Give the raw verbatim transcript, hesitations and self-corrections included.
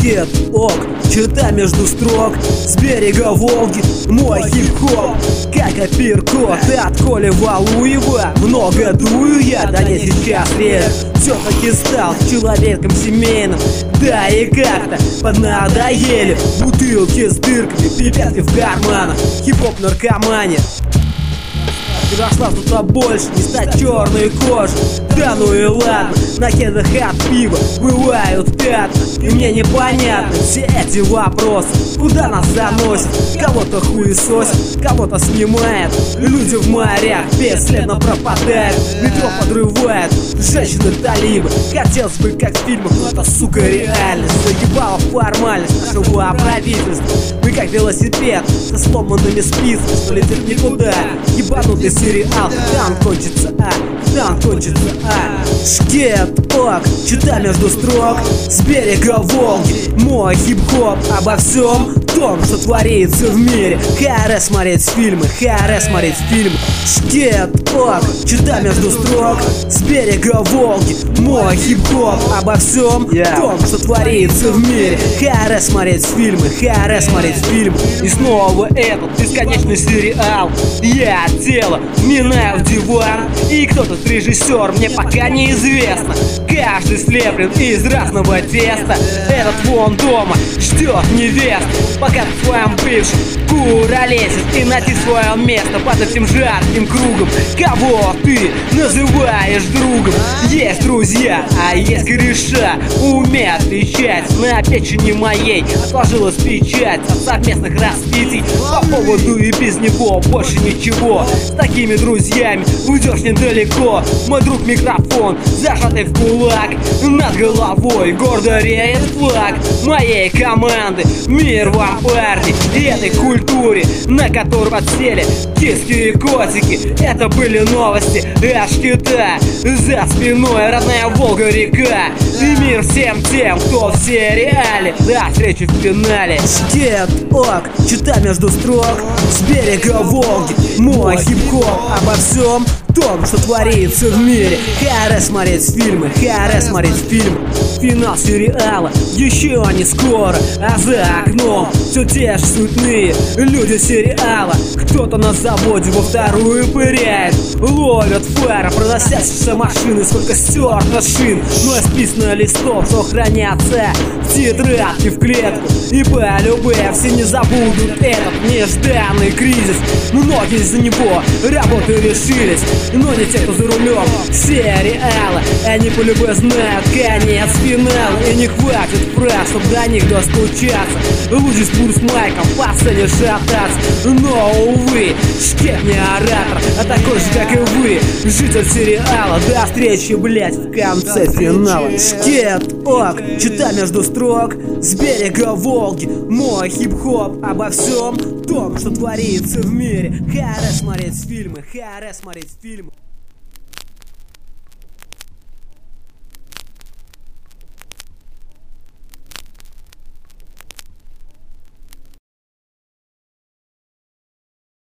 Шкет, ок, черта между строк, с берега Волги мой хип-хоп. Как апперкот от Коли Валуева, много дую я, да не сейчас режь. Все-таки стал человеком семейным, да и как-то поднадоели бутылки с дырками, пипетки в карманах, хип-хоп наркомания. Прошла что-то больше, не стать черной кожей. Да ну и ладно, на кедах от пива бывают пятна. И мне непонятны все эти вопросы. Куда нас заносит? Кого-то хуесосит, кого-то снимает. Люди в морях бесследно пропадают. Метро подрывает, женщины талибы. Хотелось бы как в фильмах, но это, сука, реальность. Заебала формальность нашего правительства. Мы как велосипед со сломанными спицами, что летит никуда. Ебанутый сериал, когда он кончится, а? Когда он кончится, а? Шкет, ок, чита между строк, с берега Волги мой хип-хоп обо всем том, что творится в мире. ХРС смотреть фильмы, ХРС смотреть фильмы. Шкет, ок, чита между строк, с берега Волги мой хип-хоп обо всем yeah. том, что творится в мире. ХРС смотреть фильмы, ХРС смотреть фильмы. И снова этот бесконечный сериал. Я тело вминаю в диван, и кто тут режиссер, мне пока неизвестно. Каждый слеплен из разного теста. Этот вон дома ждет невест, пока ты в своем бывшем куролесит, и найти свое место под этим жарким кругом. Кого ты называешь другом? Есть друзья, а есть кореша. Умеют отличать, на печени моей отложилась печать от совместных распитий. По поводу и без него больше ничего. С такими друзьями уйдешь недалеко. Мой друг микрофон, зажатый в кулак. Над головой гордо реет флаг моей команды. Мир вам, парни, и этой культуре, на которую подсели киски и котики. Это были новости аж Кита. За спиной родная Волга-река. И мир всем тем, кто в сериале. До встречи в финале. Шкет, ок, чита между строк, с берега Волги мой хип-хоп обо всем том, что творится в мире. ХРС смотреть фильмы, ХРС смотреть фильмы. Финал сериала еще не скоро, а за окном все те же суетные люди сериала. Кто-то на заводе во вторую пыряет, ловят фары, проносящиеся машины. Сколько стерто шин, но исписано листов, что хранятся в тетрадке в клетку. И по любе все не забудут этот нежданный кризис. Многие из-за него работы решились, но не те, кто за рулем сериала. Они по любе знают конец финала, и не хватит фраз, чтобы до них достучаться. Лучше спор с майком по сцене шататься. Но, увы, Шкет не оратор, а такой же, как и вы, житель сериала. До встречи, блять, в конце финала. Шкет, ок, чита между строк, с берега Волги мой хип-хоп обо всем том, что творится в мире. ХРС смотреть фильмы, ХРС смотреть фильмы.